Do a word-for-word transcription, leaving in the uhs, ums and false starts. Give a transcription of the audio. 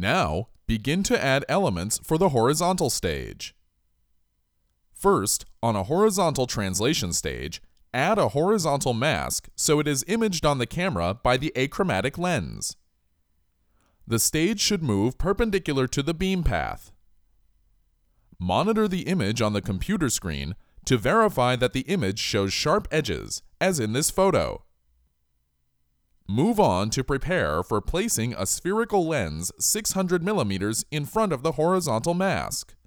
Now, begin to add elements for the horizontal stage. First, on a horizontal translation stage, add a horizontal mask so it is imaged on the camera by the achromatic lens. The stage should move perpendicular to the beam path. Monitor the image on the computer screen to verify that the image shows sharp edges, as in this photo. Move on to prepare for placing a spherical lens six hundred millimeters in front of the horizontal mask.